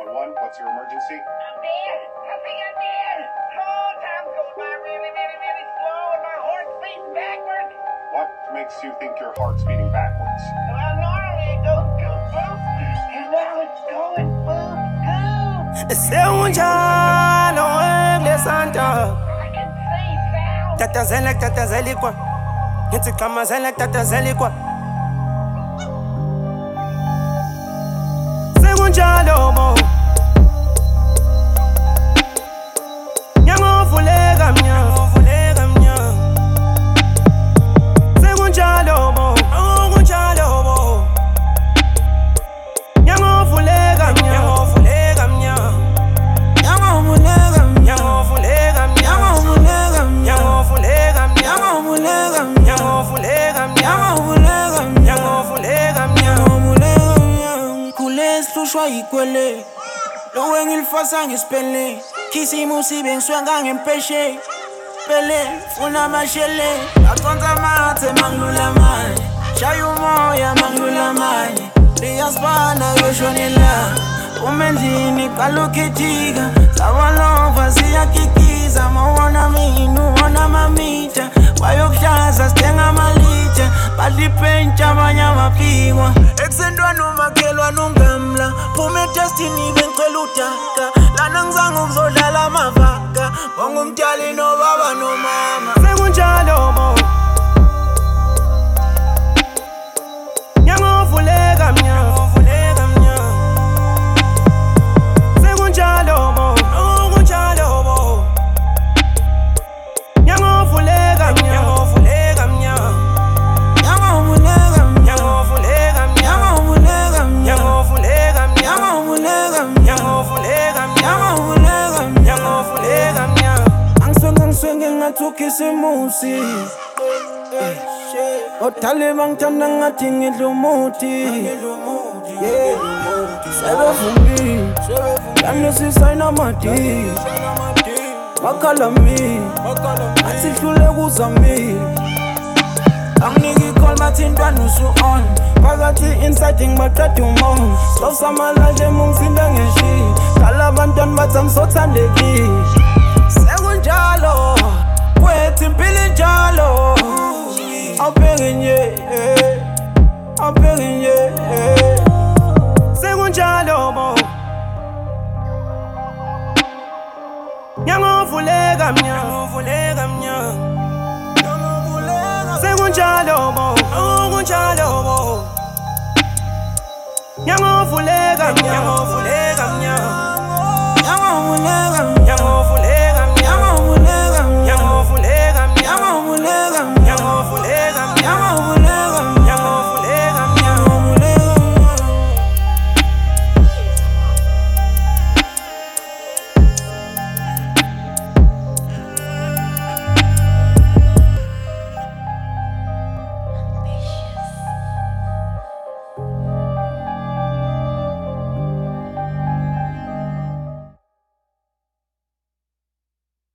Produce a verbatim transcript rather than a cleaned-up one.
one one, what's your emergency? I'm dead. I think I'm dead. Oh, time's going by really, really, really slow, and my heart's beating backwards. What makes you think your heart's beating backwards? Well, normally it goes boop, boop, and now it's going boop, boop. Seunjalo Santa. I can see sound. Tata zelek, tata zelikwa. Ngithi kama zelek, tata zelikwa. Sekunjalo mo. Ngiyanguvuleka mnya, nguvuleka mnya. Sekunjalo mo, sekunjalo mo. Ngiyanguvuleka mnya, nguvuleka mnya. Ngiyanguvuleka mnya, nguvuleka mnya. Ngiyanguvuleka mnya, nguvuleka mnya. Ngiyanguvuleka mnya, nguvuleka mnya. Ngiyanguvuleka mnya, nguvuleka mnya. Ngiyanguvuleka mnya. Kulesi hlushwa yikwele lowe ngilifasa ngisipele khisimusi bengiswenga ngempeshe pele funa mashele aconza amathe mangilula manje shaya umoya mangilula manje liyasibana yoshonela umendlini qala ukhithika sabalova siyakikiza mawona mina uwona mamita wayokushaza sithenga amalitsha balipentsha abanye amapikwa ekusentwana umakhelwane ungamla phuma etestini bengicela udaka lana ngizange ukuzodlala amavaka ngongumtali nobaba nomama Sekunjalo mo. Ngiyanguvuleka mnya, nguvuleka mnya. Sekunjalo mo, sekunjalo mo. Ngiyanguvuleka mnya, nguvuleka mnya. Ngiyanguvuleka mnya, Ngiyanguvuleka mnya, ngiyanguvuleka mnya, ngiyanguvuleka mnya. ngiyanguvuleka mnya, Ngiyanguvuleka mnya, ngiyanguvuleka mnya. ngiyanguvuleka mnya. Angiswenge ngiswenge ngathuka isimusi othale bangithanda ngathi ngidla umuthi sebevumi lanesisayina amadi makhala mi asihlule kuzami anginiki icall bathi intwana usu-on phakathi inside ngibaqeda umon sosamalaje mungisinda ngeshi kala abantwana bathi angisothandekile sekunjalo kwethu impilo injalo awubheke nje awubheke nje Sekunjalo mo. Ngiyanguvuleka mnya, nguvuleka mnya. Sekunjalo mo, sekunjalo mo. Ngiyanguvuleka mnya, nguvuleka